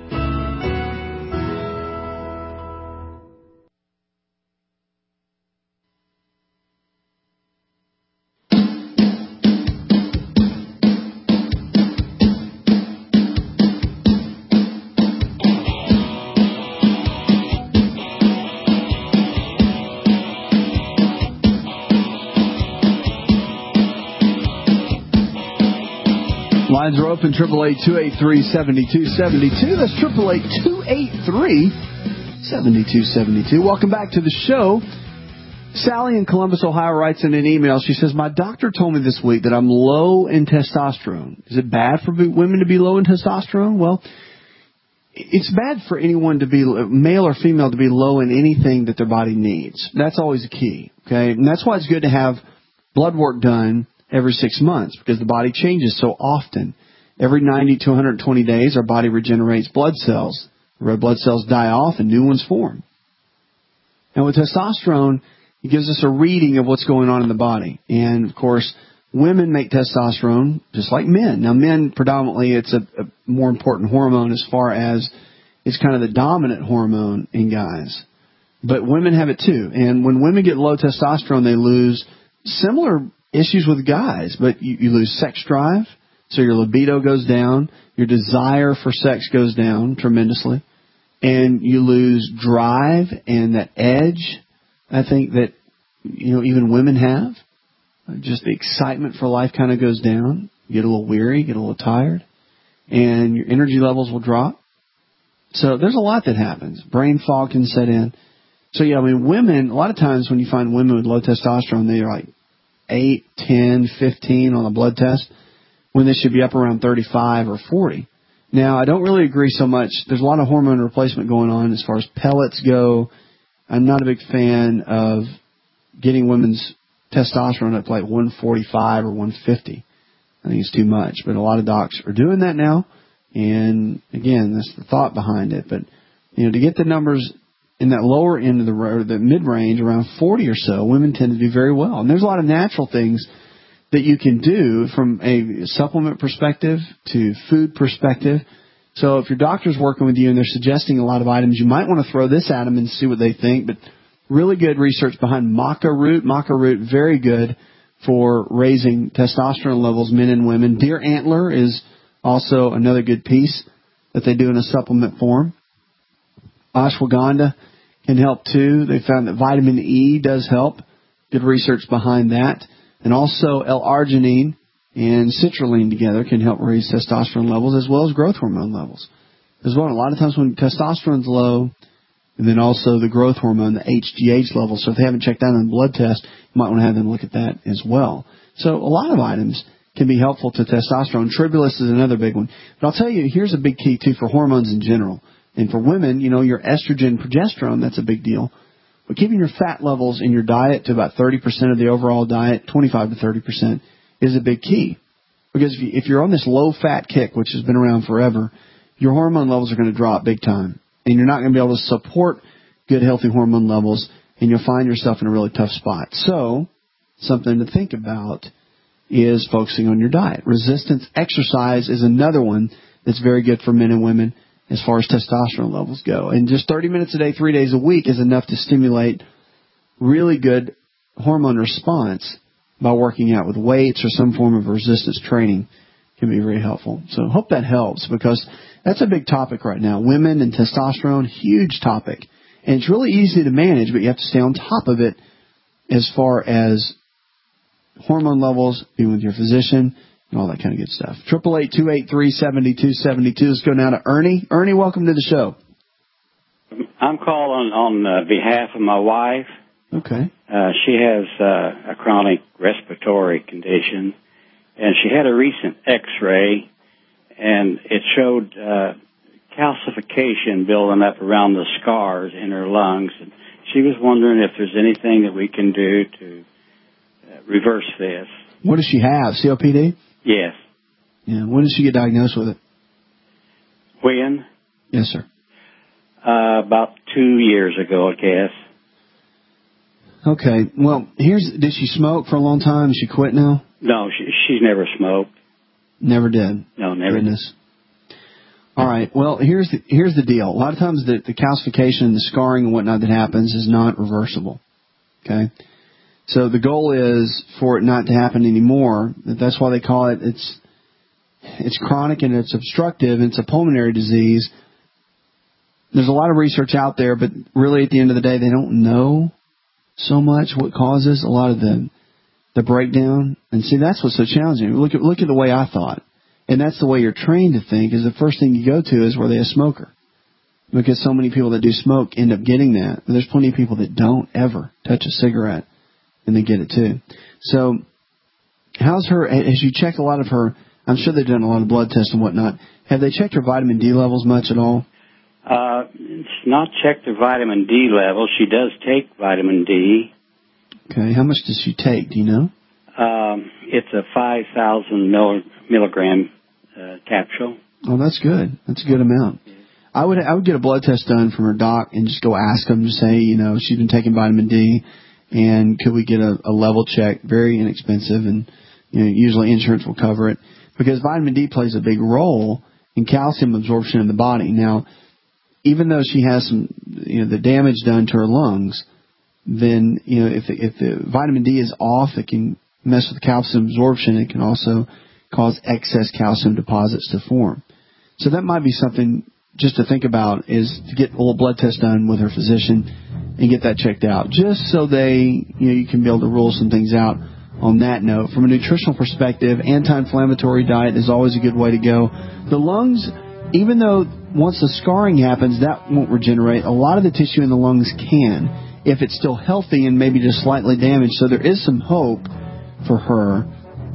Lines are open, triple eight two eight three seven two seven two. That's triple eight two eight three seven two seven two. Welcome back to the show. Sally in Columbus, Ohio writes in an email. She says, my doctor told me this week that I'm low in testosterone. Is it bad for women to be low in testosterone? Well, it's bad for anyone to be, male or female, to be low in anything that their body needs. That's always a key, okay? And that's why it's good to have blood work done every six months, because the body changes so often. Every ninety to one hundred twenty days, our body regenerates blood cells. Red blood cells die off and new ones form. And with testosterone, it gives us a reading of what's going on in the body. And, of course, women make testosterone just like men. Now, men, predominantly, it's a, a more important hormone as far as it's kind of the dominant hormone in guys. But women have it too. And when women get low testosterone, they lose similar issues with guys. But you, you lose sex drive, so your libido goes down. Your desire for sex goes down tremendously. And you lose drive and that edge, I think, that, you know, even women have. Just the excitement for life kind of goes down. You get a little weary, get a little tired, and your energy levels will drop. So there's a lot that happens. Brain fog can set in. So, yeah, I mean, women, a lot of times when you find women with low testosterone, they're like eight, ten, fifteen on a blood test, when they should be up around thirty-five or forty. Now, I don't really agree so much. There's a lot of hormone replacement going on as far as pellets go. I'm not a big fan of getting women's testosterone up like one forty-five or one fifty. I think it's too much, but a lot of docs are doing that now. And again, that's the thought behind it. But, you know, to get the numbers in that lower end of the or the mid-range, around forty or so, women tend to do very well. And there's a lot of natural things that you can do from a supplement perspective to food perspective. So if your doctor's working with you and they're suggesting a lot of items, you might want to throw this at them and see what they think. But really good research behind maca root. Maca root, very good for raising testosterone levels, men and women. Deer antler is also another good piece that they do in a supplement form. Ashwagandha can help too. They found that vitamin E does help. Good research behind that. And also L-arginine and citrulline together can help raise testosterone levels as well as growth hormone levels as well. And a lot of times when testosterone's low, and then also the growth hormone, the H G H level. So if they haven't checked that on the blood test, you might want to have them look at that as well. So a lot of items can be helpful to testosterone. Tribulus is another big one. But I'll tell you, here's a big key, too, for hormones in general. And for women, you know, your estrogen, progesterone, that's a big deal. But keeping your fat levels in your diet to about thirty percent of the overall diet, twenty-five to thirty percent, is a big key. Because if, you, if you're on this low-fat kick, which has been around forever, your hormone levels are going to drop big time. And you're not going to be able to support good, healthy hormone levels, and you'll find yourself in a really tough spot. So, something to think about is focusing on your diet. Resistance exercise is another one that's very good for men and women as far as testosterone levels go. And just thirty minutes a day, three days a week is enough to stimulate really good hormone response by working out with weights or some form of resistance training. Can be very helpful. So hope that helps, because that's a big topic right now. Women and testosterone, huge topic. And it's really easy to manage, but you have to stay on top of it as far as hormone levels, being with your physician, and all that kind of good stuff. Triple eight two eight three seventy two seventy two. Let's go now to Ernie. Ernie, welcome to the show. I'm calling on uh, behalf of my wife. Okay. Uh, she has uh, a chronic respiratory condition, and she had a recent X-ray, and it showed uh, calcification building up around the scars in her lungs. And she was wondering if there's anything that we can do to uh, reverse this. What does she have? C O P D? Yes. Yeah. When did she get diagnosed with it? When? Yes, sir. Uh, about two years ago, I guess. Okay. Well, here's. Did she smoke for a long time? Did she quit now? No, she, she's never smoked. Never did. No, never. Goodness. All right. Well, here's the here's the deal. A lot of times the, the calcification and the scarring and whatnot that happens is not reversible. Okay. So the goal is for it not to happen anymore. That's why they call it. It's it's chronic and it's obstructive and it's a pulmonary disease. There's a lot of research out there, but really at the end of the day, they don't know so much what causes a lot of the the breakdown. And see, that's what's so challenging. Look at look at the way I thought. And that's the way you're trained to think, is the first thing you go to is, were they a smoker? Because so many people that do smoke end up getting that. But there's plenty of people that don't ever touch a cigarette, and they get it too. So how's her, has you checked a lot of her, I'm sure they've done a lot of blood tests and whatnot. Have they checked her vitamin D levels much at all? Uh, it's not checked her vitamin D levels. She does take vitamin D. Okay, how much does she take? Do you know? Um, it's a five thousand milligram uh, capsule. Oh, that's good. That's a good amount. I would I would get a blood test done from her doc and just go ask them to say, you know, she's been taking vitamin D, and could we get a, a level check? Very inexpensive, and you know, usually insurance will cover it, because vitamin D plays a big role in calcium absorption in the body. Now, even though she has some, you know, the damage done to her lungs, then, you know, if the, if the vitamin D is off, it can mess with calcium absorption. It can also cause excess calcium deposits to form. So that might be something just to think about, is to get a little blood test done with her physician and get that checked out, just so they, you know, you can be able to rule some things out on that note. From a nutritional perspective, anti-inflammatory diet is always a good way to go. The lungs, even though once the scarring happens, that won't regenerate, a lot of the tissue in the lungs can, if it's still healthy and maybe just slightly damaged. So there is some hope for her.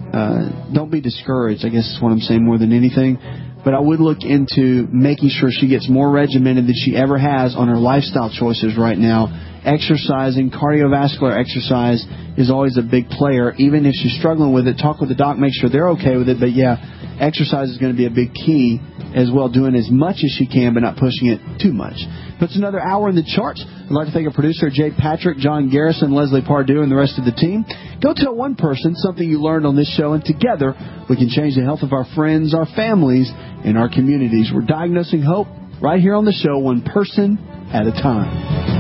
Uh, don't be discouraged, I guess is what I'm saying more than anything. But I would look into making sure she gets more regimented than she ever has on her lifestyle choices right now. Exercising, cardiovascular exercise is always a big player. Even if she's struggling with it, talk with the doc, make sure they're okay with it. But yeah, exercise is going to be a big key as well, doing as much as she can but not pushing it too much. Puts another hour in the charts. I'd like to thank our producer, Jay Patrick, John Garrison, Leslie Pardue, and the rest of the team. Go tell one person something you learned on this show, and together we can change the health of our friends, our families, and our communities. We're diagnosing hope right here on the show, one person at a time.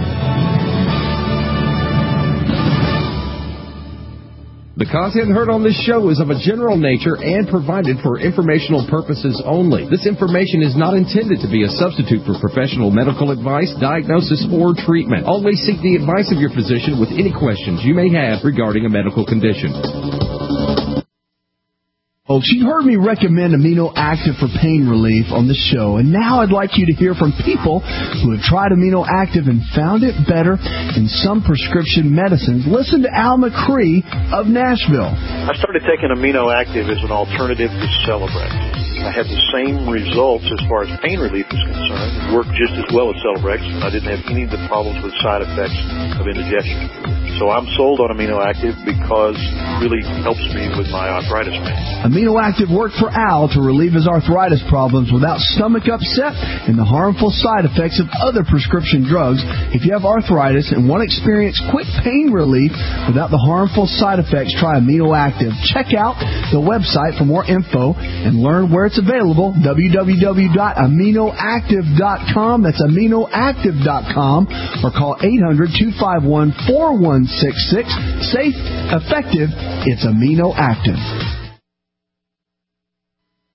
The content heard on this show is of a general nature and provided for informational purposes only. This information is not intended to be a substitute for professional medical advice, diagnosis, or treatment. Always seek the advice of your physician with any questions you may have regarding a medical condition. Oh, she heard me recommend Amino Active for pain relief on the show, and now I'd like you to hear from people who have tried Amino Active and found it better than some prescription medicines. Listen to Al McCree of Nashville. I started taking Amino Active as an alternative to Celebrex. I had the same results as far as pain relief is concerned. It worked just as well as Celebrex, and I didn't have any of the problems with side effects of indigestion. So I'm sold on Amino Active because it really helps me with my arthritis pain. Amino Active worked for Al to relieve his arthritis problems without stomach upset and the harmful side effects of other prescription drugs. If you have arthritis and want to experience quick pain relief without the harmful side effects, try Amino Active. Check out the website for more info and learn where it's available, w w w dot amino active dot com. That's amino active dot com, or call eight hundred, two five one, four one six six. Safe, effective, it's Amino Active.